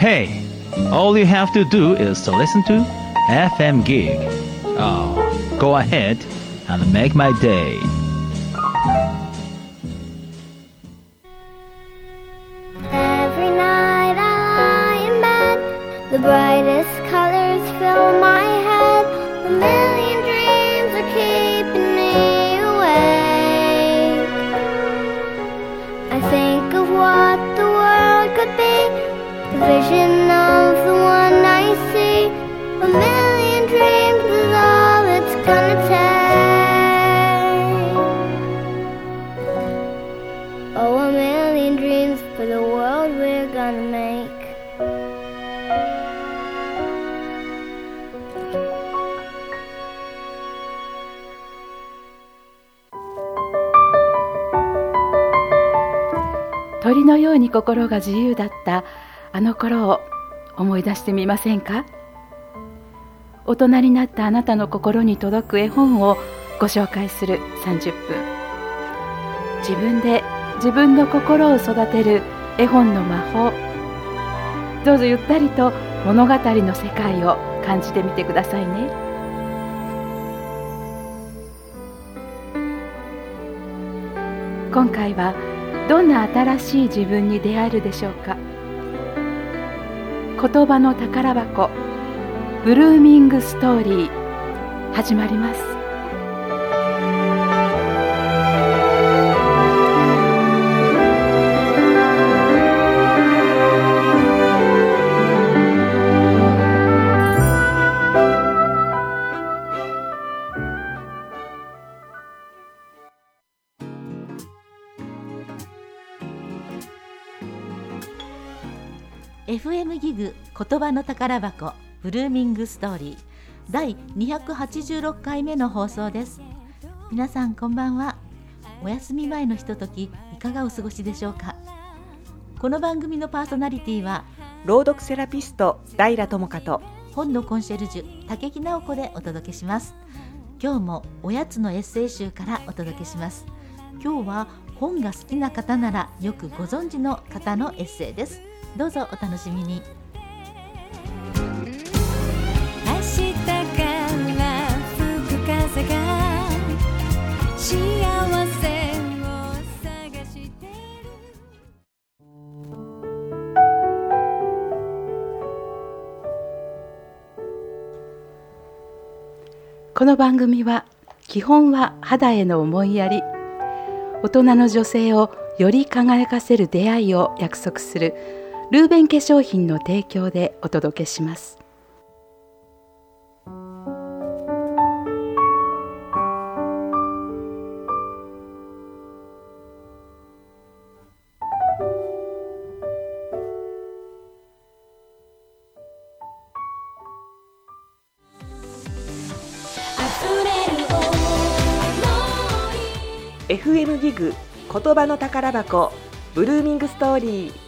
Hey, all you have to do is to listen to FM Gig. Oh, go ahead and make my day. Every night I lie in bed, the brightest colors fill my head. A million dreams are keeping me awake. I think of what the world could be, the vision of the one I see. A million dreams is all it's gonna take. Oh, a million dreams for the world we're gonna make. 鳥のように心が自由だったあの頃を思い出してみませんか？大人になったあなたの心に届く絵本をご紹介する30分。自分で自分の心を育てる絵本の魔法。どうぞゆったりと物語の世界を感じてみてくださいね。今回はどんな新しい自分に出会えるでしょうか。言葉の宝箱、ブルーミングストーリー、始まります。 FM ギグ言葉の宝箱ブルーミングストーリー第286回目の放送です。皆さんこんばんは。お休み前のひとときいかがお過ごしでしょうか。この番組のパーソナリティは朗読セラピスト平智香と本のコンシェルジュ武木直子でお届けします。今日もおやつのエッセイ集からお届けします。今日は本が好きな方ならよくご存知の方のエッセイです。どうぞお楽しみに。 明日から吹く風が幸せを探してる。 この番組は基本は肌への思いやり、大人の女性をより輝かせる出会いを約束するルーベン化粧品の提供でお届けします。 FM ギグ言葉の宝箱ブルーミングストーリー。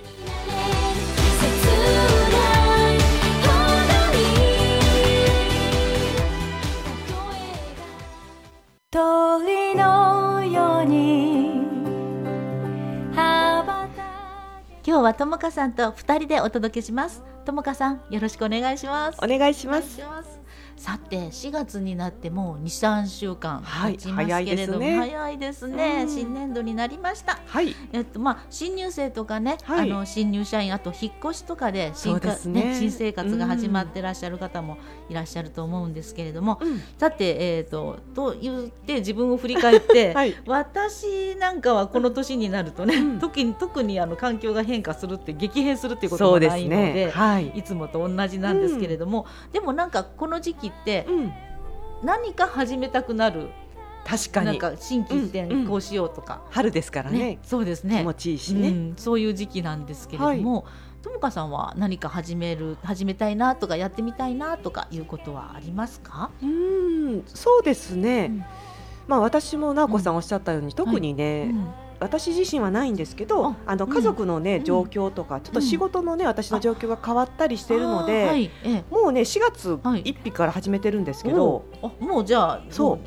鳥のように羽ばた今日はともかさんと2人でお届けします。ともかさんよろしくお願いします。 お願いします。 さて4月になってもう 2,3 週間経ちますけれども、早いですね、新年度になりました。新入生とかね、新入社員、あと引っ越しとかで新生活が始まってらっしゃる方もいらっしゃると思うんですけれども、さて、と言って自分を振り返って、私なんかはこの年になるとね、特に環境が変化するって激変するっていうこともないので、いつもと同じなんですけれども、でもなんかこの時期って何か始めたくなる。 確かになんか心機一転こうしようとか、 春ですからね。 そうですね、 気持ちいいしね、 そういう時期なんですけれども、ともかさんは何か始めたいなとかやってみたいなとかいうことはありますか？ そうですね、私も直子さんおっしゃったように、特にね、私自身はないんですけど、家族のね、状況とかちょっと仕事のね、私の状況が変わったりしているので、もうね4月1日から始めてるんですけど、 もうじゃあ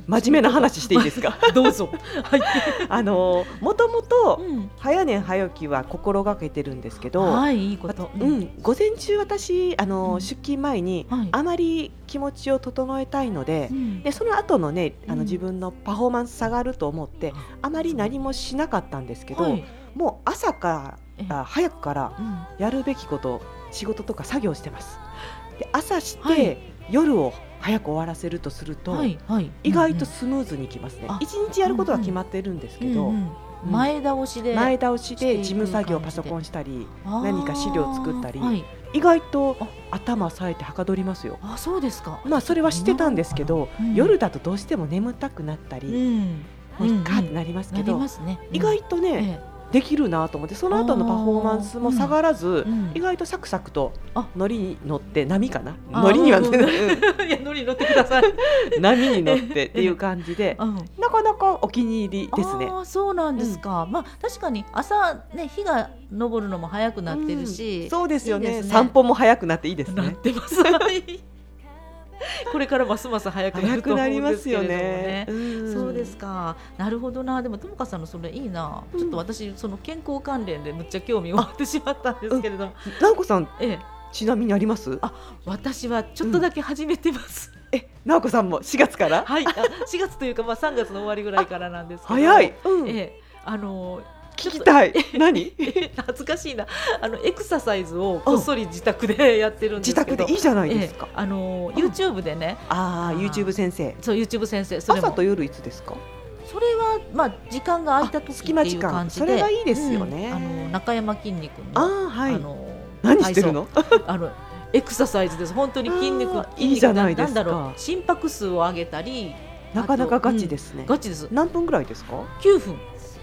真面目な話していいですか？ どうぞ。はい。 もともと早寝早起きは心がけてるんですけど、 はい、いいこと。 午前中私出勤前にあまり気持ちを整えたいので、その後のね自分のパフォーマンス下がると思ってあまり何もしなかったんですけど、もう朝から早くからやるべきこと仕事とか作業してます。で朝して夜を早く終わらせるとすると、意外とスムーズにいきますね。一日やることは決まってるんですけど、 前倒しで事務作業パソコンしたり何か資料作ったり、意外と頭冴えてはかどりますよ。 あ、そうですか。 それはしてたんですけど、夜だとどうしても眠たくなったり、もういっかってなりますけど、意外とねできるなと思って、その後のパフォーマンスも下がらず、意外とサクサクとノリに乗って、波かな、ノリには乗っていや、ノリに乗ってください。 波に乗ってっていう感じで、なかなかお気に入りですね。 そうなんですか。確かに朝ね、日が昇るのも早くなってるし、 そうですよね。散歩も早くなっていいですね。 なってます。これからますます早くなると思うんですけれどもね。そうですか。なるほどな。でもともかさんのそれいいな。ちょっと私その健康関連でむっちゃ興味を持ってしまったんですけれども。 直子さん、ちなみにあります？ 私はちょっとだけ始めてます。 直子さんも4月から？ はい。4月というか3月の終わりぐらいからなんですけど。 早い。 聞きたい。何？ 恥ずかしいな。エクササイズをこっそり自宅でやってるんですけど。 自宅でいいじゃないですか。 YouTube でね。 YouTube 先生。 そう、YouTube 先生。 朝と夜いつですか？ それは時間が空いた時っていう感じで、 それがいいですよね。 中山きんに君の何してるの？ エクササイズです。本当に筋肉いいじゃないですか。 心拍数を上げたり、 なかなかガチですね。 ガチです。 何分ぐらいですか ？9分。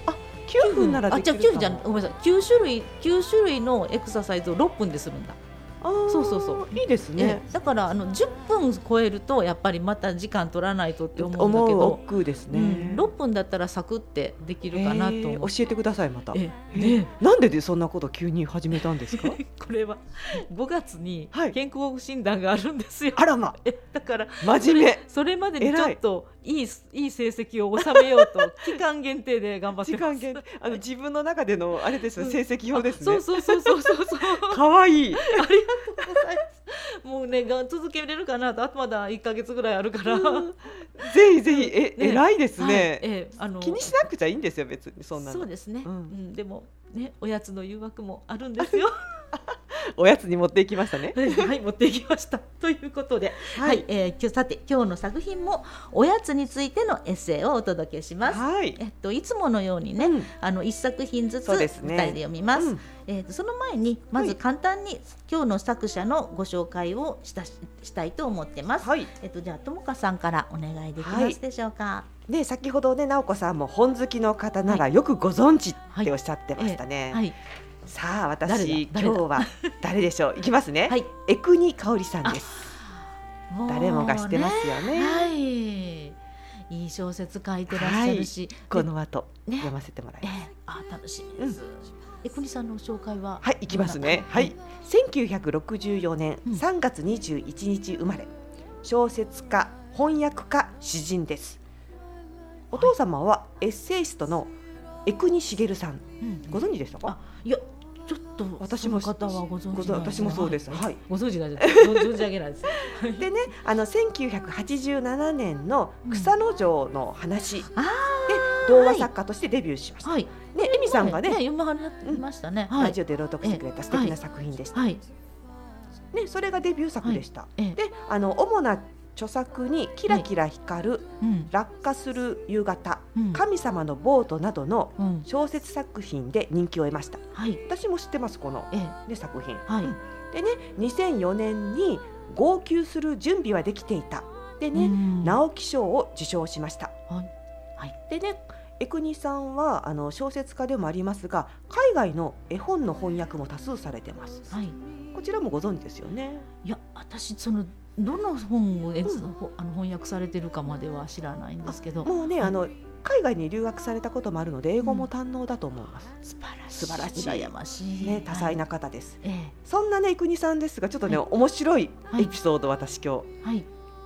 9分ならできるかも。 9分じゃごめんなさい。9種類のエクササイズを6分でするんだ。そういいですね。 だから10分超えるとやっぱりまた時間取らないとって思うんだけど、 億劫ですね。 6分だったらサクってできるかなと思って。 教えてくださいまた。なんでそんなこと急に始めたんですか？ これは5月に健康診断があるんですよ。 あらま。 だから真面目。 それまでにちょっといい成績を収めようと期間限定で頑張ってます。 自分の中でのあれですよ、成績表ですね。 そう。 可愛い。 ありがとうございます。もうね、続けれるかなと、あとまだ1ヶ月ぐらいあるから、 ぜひ偉いですね。気にしなくちゃいいんですよ、別にそんなの。 そうですね。でもね、おやつの誘惑もあるんですよ。 おやつに持っていきましたね。 はい、持っていきました。ということで、さて今日の作品もおやつについてのエッセイをお届けします。いつものようにね、1作品ずつ2人で読みます。その前にまず簡単に今日の作者のご紹介をしたいと思ってます。じゃあともかさんからお願いできますでしょうか。 先ほどね、直子さんも本好きの方ならよくご存知っておっしゃってましたね。さあ私今日は誰でしょう。いきますね。江国香織さんです。誰もが知ってますよね。 いい小説書いてらっしゃるし、 この後読ませてもらいます。 楽しみです。江国さんの紹介は？ いきますね。1964年3月21日生まれ、小説家、翻訳家、詩人です。お父様はエッセイストの江国茂さん。ご存知でしたか？ いや、ちょっと私も方はご存知。 私もそうです。 ご存知ないです。存じ上げないです。 でね、1987年の草の城の話で童話作家としてデビューしました。エミさんがね、 読まれましたね。 ラジオで朗読してくれた素敵な作品でした。それがデビュー作でした。で、主な著作にキラキラ光る、落下する夕方、神様のボートなどの小説作品で人気を得ました。私も知ってます、この、作品。でね、2004年に号泣する準備はできていたでね、直木賞を受賞しました。でね、江国さんは小説家でもありますが、海外の絵本の翻訳も多数されてます。こちらもご存知ですよね。 いや、私どの本を翻訳されてるかまでは知らないんですけど、 もうね、海外に留学されたこともあるので英語も堪能だと思います。 素晴らしい、羨ましいね、多彩な方です。そんなね、江国さんですが、ちょっとね、面白いエピソード、私今日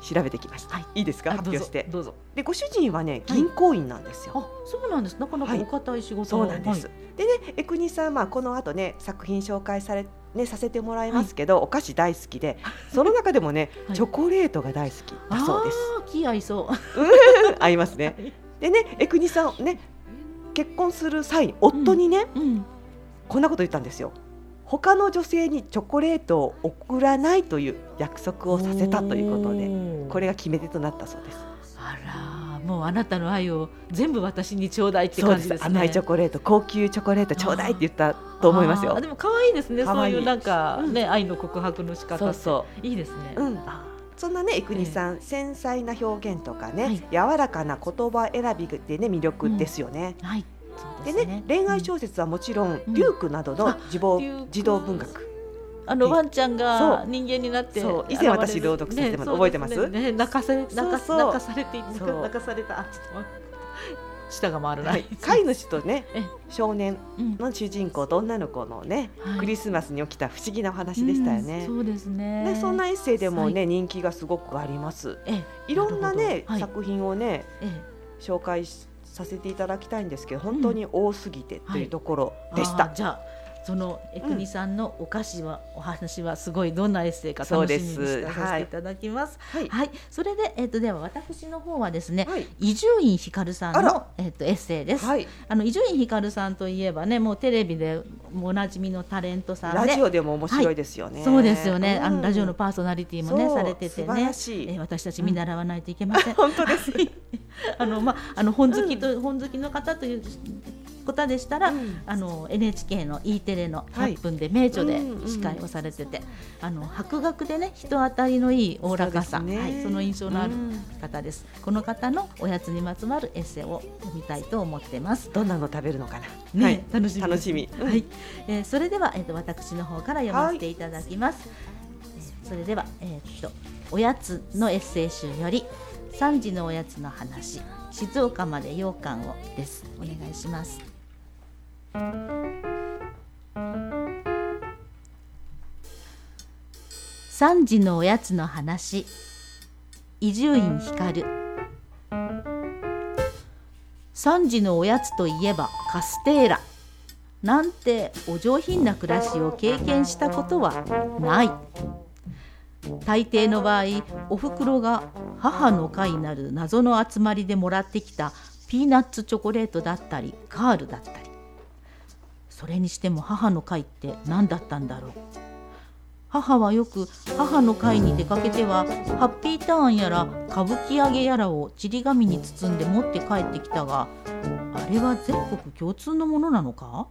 調べてきました。いいですか、発表して。 どうぞ。 でご主人はね銀行員なんですよ。 そうなんです。なかなかお堅い仕事。 そうなんです。でね、江国さん、この後ね作品紹介させてもらいますけど、お菓子大好きで、その中でもねチョコレートが大好きだそうです。 気合いそう。 合いますね。でね、江国さんね結婚する際に夫にね、こんなこと言ったんですよ。他の女性にチョコレートを贈らないという約束をさせたということで、これが決め手となったそうです。 あら、もうあなたの愛を全部私にちょうだいって感じですね。 甘いチョコレート、高級チョコレートちょうだいって言ったと思いますよ。 でも可愛いですね。そういうなんかね、愛の告白の仕方っていいですね。 そんなね江国さん、繊細な表現とかね、柔らかな言葉選びでね魅力ですよね。でね、恋愛小説はもちろん、デュークなどの児童文学、 ワンちゃんが人間になって、 以前私朗読させてもらって覚えてます？ 泣かされてた。舌が回らない。 飼い主とね少年の主人公と女の子のねクリスマスに起きた不思議なお話でしたよね。 そうですね。 そんなエッセイでもね人気がすごくあります。いろんなね作品をね紹介させていただきたいんですけど、本当に多すぎてというところでした。 じゃあその江国さんのお話はすごいどんなエッセイか楽しみにさせていただきます。それででは私の方はですね、伊集院光さんのエッセイです。伊集院光さんといえばね、もうテレビでおなじみのタレントさんで、 ラジオでも面白いですよね。 そうですよね。ラジオのパーソナリティもねされててね、私たち見習わないといけません。 本当です。 本好きの方という方でしたら、NHK の E テレの100分で名著で司会をされてて、博学でね人当たりのいいおおらかさ、その印象のある方です。この方のおやつにまつわるエッセイを読みたいと思ってます。 どんなの食べるのかな、 楽しみ。それでは、私の方から読ませていただきます。それでは、おやつのエッセイ集より3時のおやつの話、静岡まで羊羹をです。お願いします。3時のおやつの話、伊集院光。3時のおやつといえばカステーラなんてお上品な暮らしを経験したことはない。大抵の場合、おふくろが母の会なる謎の集まりでもらってきたピーナッツチョコレートだったりカールだったり。それにしても母の会って何だったんだろう。母はよく母の会に出かけてはハッピーターンやら歌舞伎揚げやらをちり紙に包んで持って帰ってきたが、あれは全国共通のものなのか。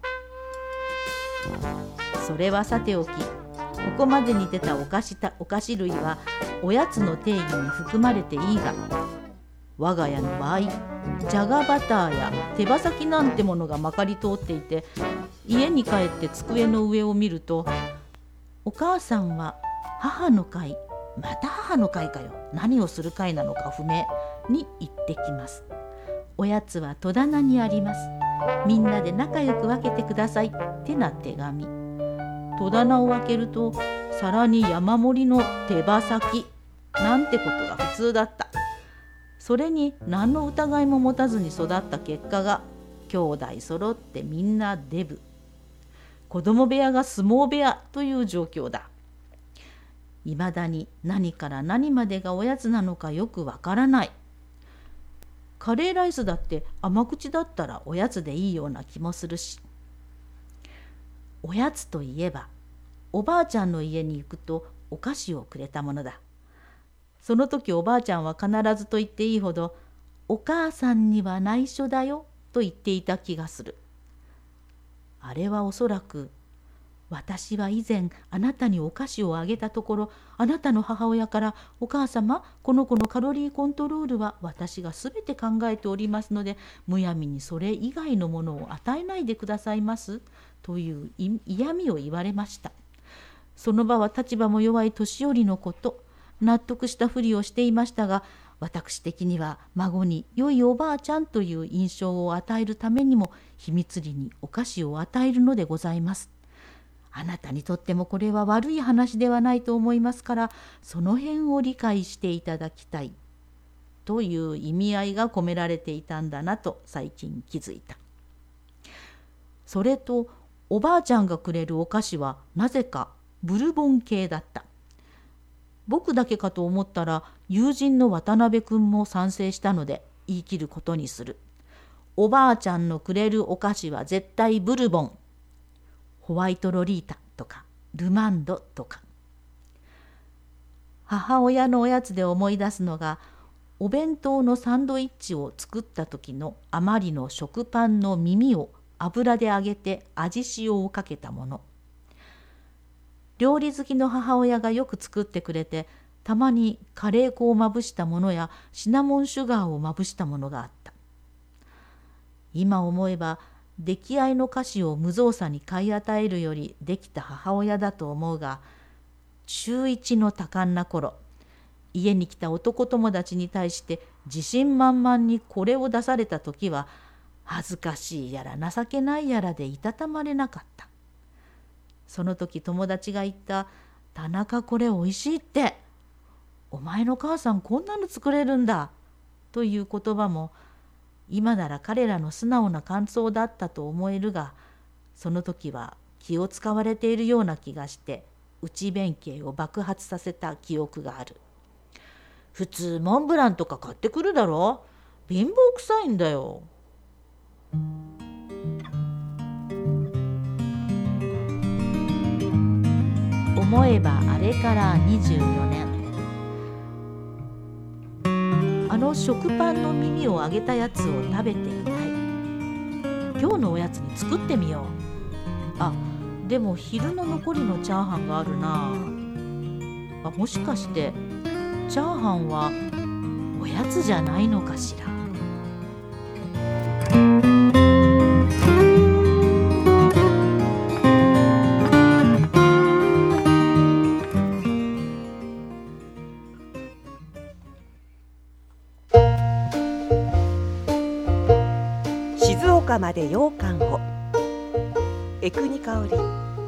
それはさておき、ここまでに出たお菓子類はおやつの定義に含まれていいが、我が家の場合、じゃがバターや手羽先なんてものがまかり通っていて、家に帰って机の上を見ると、お母さんは母の会、また母の会かよ、何をする会なのか不明に言ってきます。おやつは戸棚にあります。みんなで仲良く分けてくださいってな手紙。戸棚を開けると皿に山盛りの手羽先なんてことが普通だった。それに何の疑いも持たずに育った結果が、兄弟揃ってみんなデブ、子供部屋が相撲部屋という状況だ。いまだに何から何までがおやつなのかよくわからない。カレーライスだって甘口だったらおやつでいいような気もするし。おやつといえば、おばあちゃんの家に行くとお菓子をくれたものだ。その時おばあちゃんは必ずと言っていいほど、お母さんには内緒だよと言っていた気がする。あれはおそらく、私は以前あなたにお菓子をあげたところ、あなたの母親から、お母様、この子のカロリーコントロールは私がすべて考えておりますので、むやみにそれ以外のものを与えないでくださいますという嫌味を言われました。その場は立場も弱い年寄りのこと、納得したふりをしていましたが、私的には孫に良いおばあちゃんという印象を与えるためにも、秘密裏にお菓子を与えるのでございます。 あなたにとってもこれは悪い話ではないと思いますから、その辺を理解していただきたいという意味合いが込められていたんだなと最近気づいた。それとおばあちゃんがくれるお菓子はなぜかブルボン系だった。僕だけかと思ったら友人の渡辺くんも賛成したので言い切ることにする。おばあちゃんのくれるお菓子は絶対ブルボン。ホワイトロリータとかルマンドとか。母親のおやつで思い出すのが、お弁当のサンドイッチを作った時の余りの食パンの耳を油で揚げて味塩をかけたもの。料理好きの母親がよく作ってくれて、たまにカレー粉をまぶしたものやシナモンシュガーをまぶしたものがあった。今思えば出来合いの菓子を無造作に買い与えるよりできた母親だと思うが、中1の多感な頃、家に来た男友達に対して自信満々にこれを出された時は、恥ずかしいやら情けないやらでいたたまれなかった。その時友達が言った、田中これおいしいって、お前の母さんこんなの作れるんだという言葉も、今なら彼らの素直な感想だったと思えるが、その時は気を使われているような気がして内弁慶を爆発させた記憶がある。普通モンブランとか買ってくるだろ、貧乏くさいんだよ。思えばあれから24年。あの食パンの耳を揚げたやつを食べていない。今日のおやつに作ってみよう。あ、でも昼の残りのチャーハンがあるな。あ、もしかしてチャーハンはおやつじゃないのかしら。 静岡まで羊羹を。江国香織。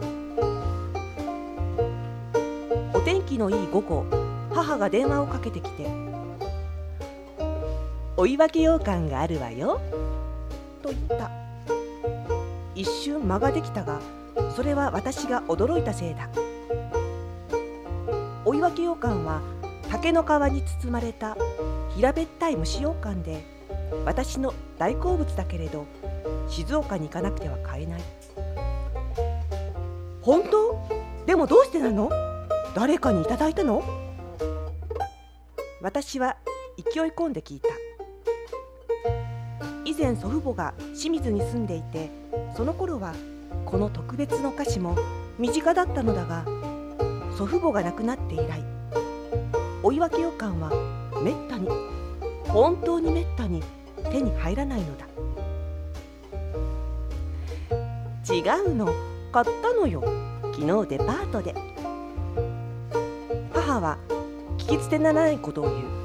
お天気のいい午後、母が電話をかけてきて、追い分け羊羹があるわよと言った。一瞬間ができたが、それは私が驚いたせいだ。追い分け羊羹は竹の皮に包まれた平べったい蒸し羊羹で、私の大好物だけれど静岡に行かなくては買えない。本当？でもどうしてなの？誰かにいただいたの？私は勢い込んで聞いた。以前祖父母が清水に住んでいて、その頃はこの特別の菓子も身近だったのだが、祖父母が亡くなって以来、追い分け羊羹はめったに、本当にめったに手に入らないのだ。違うの、買ったのよ、昨日デパートで。母は聞き捨てならないことを言う。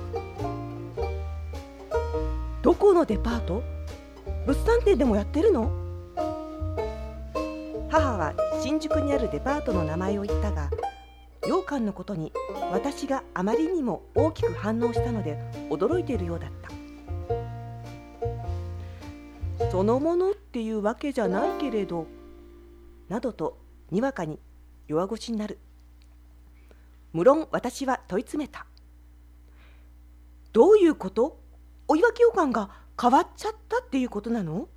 どこのデパート？物産展でもやってるの？母は新宿にあるデパートの名前を言ったが、羊羹のことに私があまりにも大きく反応したので驚いているようだった。そのものっていうわけじゃないけれど、などとにわかに弱腰になる。無論私は問い詰めた。どういうこと？追い分け羊羹が変わっちゃったっていうことなの？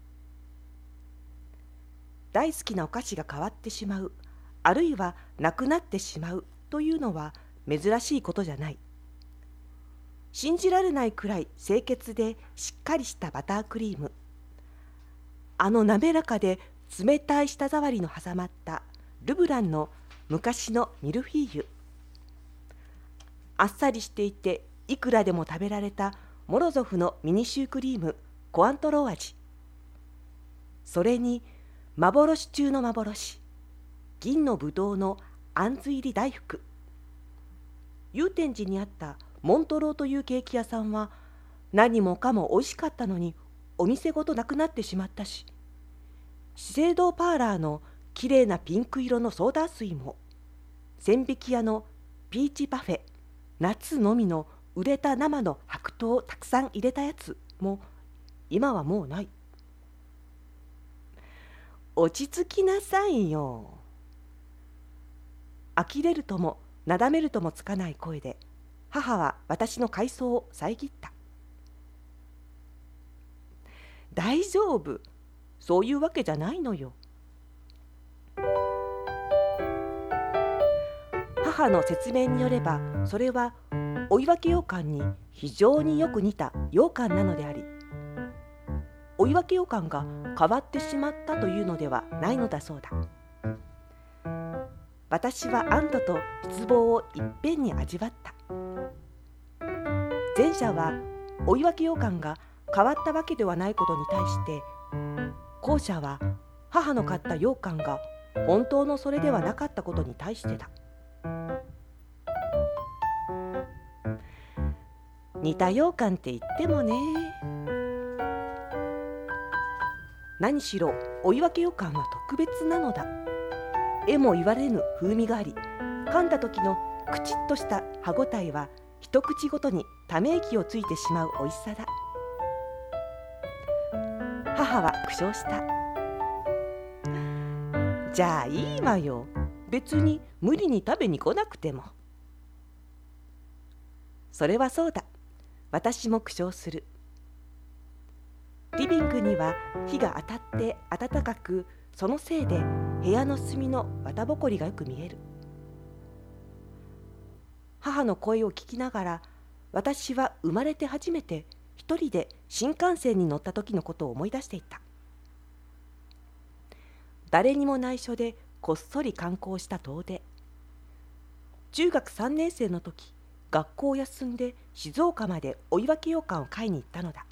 大好きなお菓子が変わってしまう、あるいはなくなってしまうというのは珍しいことじゃない。信じられないくらい清潔でしっかりしたバタークリーム、あの滑らかで冷たい舌触りの挟まったルブランの昔のミルフィーユ、あっさりしていていくらでも食べられたモロゾフのミニシュークリームコアントロー味、それに幻中の幻、銀のぶどうのあんず入り大福。祐天寺にあったモントローというケーキ屋さんは何もかもおいしかったのに、お店ごとなくなってしまったし、資生堂パーラーのきれいなピンク色のソーダ水も、千疋屋のピーチパフェ、夏のみの売れた生の白桃をたくさん入れたやつも今はもうない。落ち着きなさいよ。呆れるともなだめるともつかない声で母は私の回想を遮った。大丈夫、そういうわけじゃないのよ。母の説明によれば、それは追分羊羹に非常によく似た羊羹なのであり、追分羊羹が変わってしまったというのではないのだそうだ。私は安堵と失望をいっぺんに味わった。前者は追分羊羹が変わったわけではないことに対して、後者は母の買った羊羹が本当のそれではなかったことに対してだ。似た羊羹って言ってもね。何しろ追分羊羹は特別なのだ。えも言われぬ風味があり、噛んだ時のくちっとした歯ごたえは一口ごとにため息をついてしまうおいしさだ。母は苦笑した。じゃあいいわよ、別に無理に食べに来なくても。それはそうだ、私も苦笑する。リビングには火が当たって暖かく、そのせいで部屋の隅の綿ぼこりがよく見える。母の声を聞きながら、私は生まれて初めて一人で新幹線に乗った時のことを思い出していた。誰にも内緒でこっそり観光した遠出。中学3年生の時、学校を休んで静岡まで追分羊羹を買いに行ったのだ。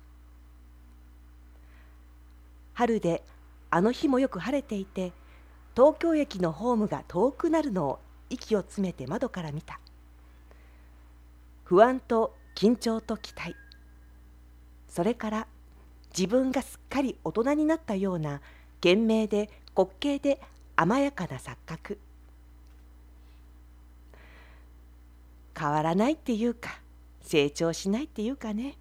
春であの日もよく晴れていて、東京駅のホームが遠くなるのを息を詰めて窓から見た。不安と緊張と期待、それから自分がすっかり大人になったような賢明で滑稽で甘やかな錯覚。変わらないっていうか、成長しないっていうかね。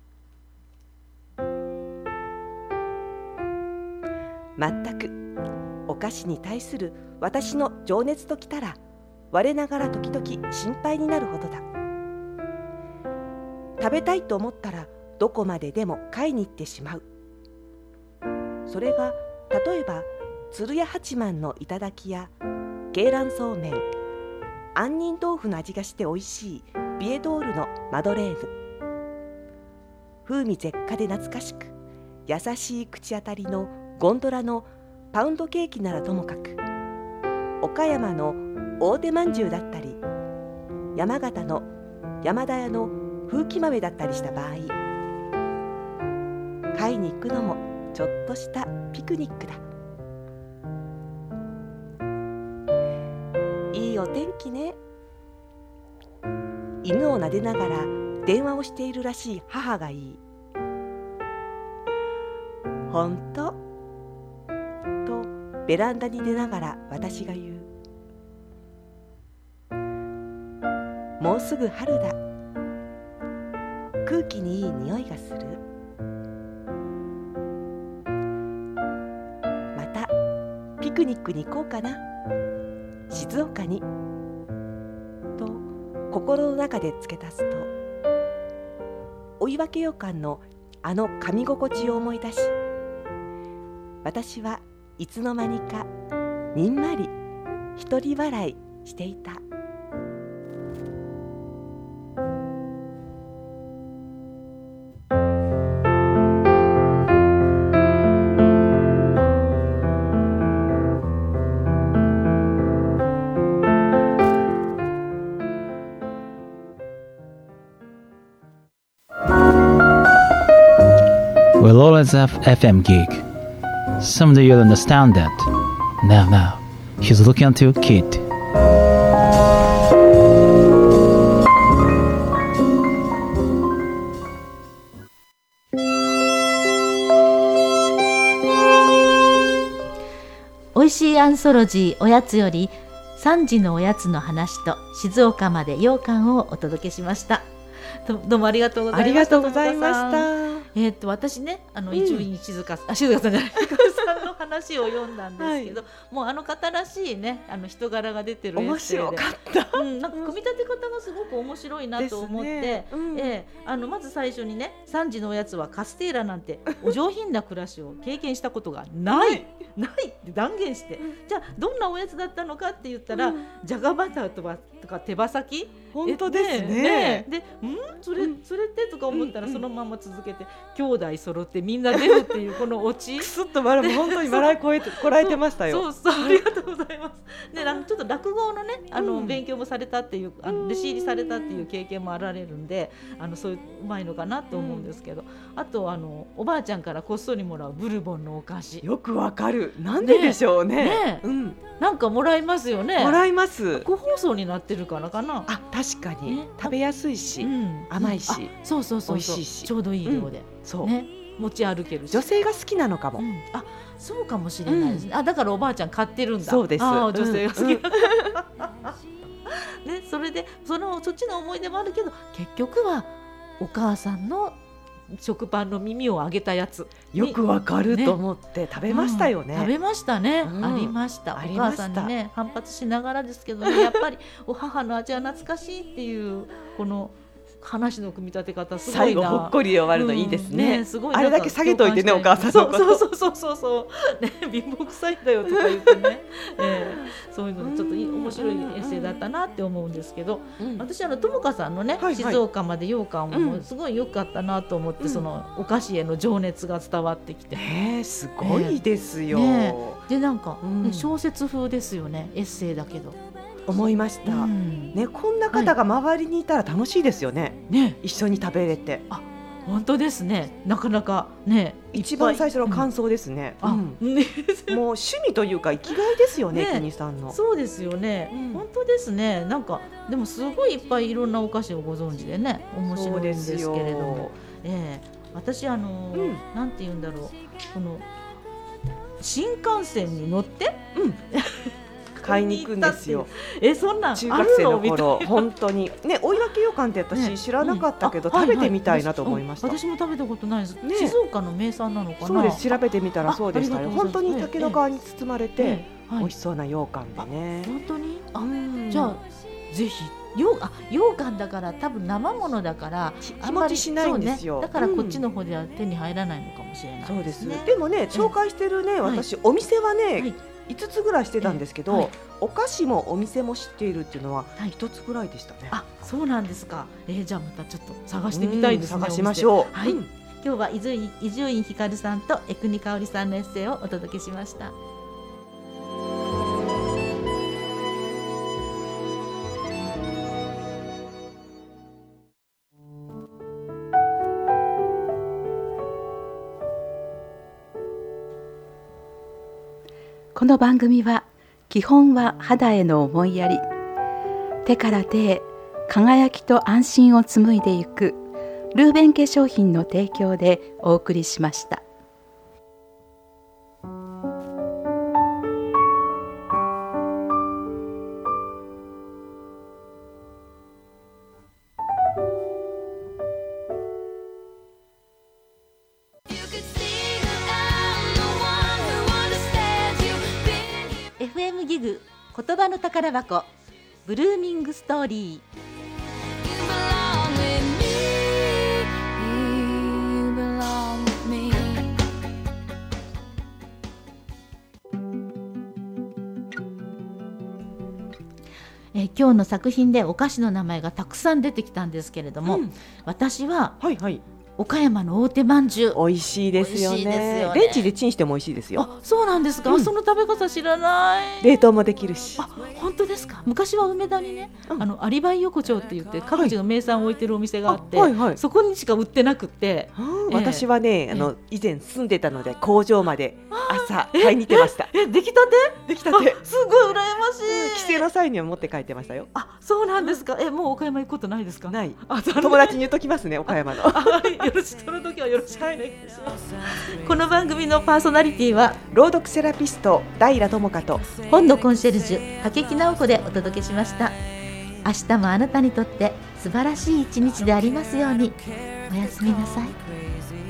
全くお菓子に対する私の情熱ときたら、我ながら時々心配になるほどだ。食べたいと思ったらどこまででも買いに行ってしまう。それが例えば鶴屋八幡の頂や鶏卵そうめん、杏仁豆腐の味がしておいしいビエドールのマドレーヌ、風味絶佳で懐かしく優しい口当たりのゴンドラのパウンドケーキならともかく、岡山の大手まんじゅうだったり、山形の山田屋の風紀豆だったりした場合、買いに行くのもちょっとしたピクニックだ。いいお天気ね。犬を撫でながら電話をしているらしい母がいい。ほんととベランダに出ながら私が言う。もうすぐ春だ。空気にいい匂いがする。またピクニックに行こうかな、静岡に。と心の中で付け足すと、追分羊羹のあの噛み心地を思い出し、私はいつの間にかにんまり一人笑いしていた。 We'll always have FM gig. Someday you'll understand that. Now, he's looking at your kid. おいしいアンソロジーおやつより3時のおやつの話と静岡まで羊羹をお届けしました。どうもありがとうございました。 ありがとうございました。 私ね伊集院静香さんじゃないさんの話を読んだんですけど、もうあの方らしいね人柄が出てるエッセイで面白かった、 なんか組み立て方がすごく面白いなと思って、まず最初にね3時のおやつはカステーラなんてお上品な暮らしを経験したことがないって断言して、じゃあどんなおやつだったのかって言ったら、じゃがバターとか手羽先、 本当ですね。 でそれってとか思ったらそのまま続けて、兄弟揃ってみんな出るっていうこのオチくすっと本当に笑いこらえてましたよ。 そうありがとうございます。でちょっと落語のね勉強もされたっていう弟子入りされたっていう経験もあられるんで、そういううまいのかなと思うんですけど、あとおばあちゃんからこっそりもらうブルボンのお菓子、 よくわかる。なんででしょうね。 なんかもらいますよね。 もらいます。 個包装になってるからかな。 確かに食べやすいし、甘いし、 そう美味しいし、 ちょうどいい量で、 そう持ち歩けるし、 女性が好きなのかも。 そうかもしれないですね。だからおばあちゃん買ってるんだ。 そうです。 女性が好き。それでそっちの思い出もあるけど、結局はお母さんの食パンの耳をあげたやつ、 よくわかると思って食べましたよね。 食べましたね。ありました。お母さんにね反発しながらですけどね、やっぱりお母の味は懐かしいっていうこの話の組み立て方すごいな。 最後ほっこり終わるのいいですね。 すごいあれだけ下げといてね、お母さんのこと。 そうね、貧乏くさいんだよとか言ってね、そういうのちょっと面白いエッセイだったなって思うんですけど、私友香さんのね静岡まで羊羹もすごい良かったなと思って、そのお菓子への情熱が伝わってきて、 すごいですよ。 でなんか小説風ですよね、エッセイだけど。 思いました、ね、こんな方が周りにいたら楽しいですよね、一緒に食べれて。 本当ですね。なかなかね、 一番最初の感想ですね。もう趣味というか生きがいですよね、国さんの。 そうですよね、本当ですね。なんかでもすごいいっぱいいろんなお菓子をご存知でね、面白いんですけれども、私なんて言うんだろう、この新幹線に乗って買いに行くんですよ。 そんなん中学生の頃本当にね、追い分け羊羹って私知らなかったけど、食べてみたいなと思いました。 私も食べたことないです。静岡の名産なのかな。 そうです、調べてみたらそうでしたよ。本当に竹の皮に包まれて美味しそうな羊羹でね。 本当に。じゃあぜひ羊羹だから多分生ものだから日持ちしないんですよ。 だからこっちの方では手に入らないのかもしれない。 そうです。でもね、紹介してるね、私お店はね5つぐらいしてたんですけど、お菓子もお店も知っているっていうのは1つぐらいでしたね。 そうなんですか。じゃあまたちょっと探してみたいですね。 探しましょう。 今日は伊集院光さんと江国香織さんのエッセイをお届けしました。 この番組は基本は肌への思いやり、手から手へ輝きと安心を紡いでいくルーベン化粧品の提供でお送りしました。 FM ギグ言葉の宝箱、ブルーミングストーリー。今日の作品でお菓子の名前がたくさん出てきたんですけれども、私は、岡山の大手まんじゅう、 美味しいですよね。レンジでチンしても美味しいですよ。 そうなんですか。その食べ方知らない。 冷凍もできるし。 本当ですか。昔は梅田にね、アリバイ横丁って言って各地の名産を置いてるお店があって、そこにしか売ってなくて、 私はね、以前住んでたので工場まで朝買いに行ってました。 出来たて出来たて。 すごい羨ましい。 帰省の際には持って帰ってましたよ。 そうなんですか。もう岡山行くことないですか。 ない。友達に言っときますね、岡山の。 その時はよろしくお願いします。この番組のパーソナリティは朗読セラピスト平智香と本のコンシェルジュ竹木直子でお届けしました。明日もあなたにとって素晴らしい一日でありますように。おやすみなさい。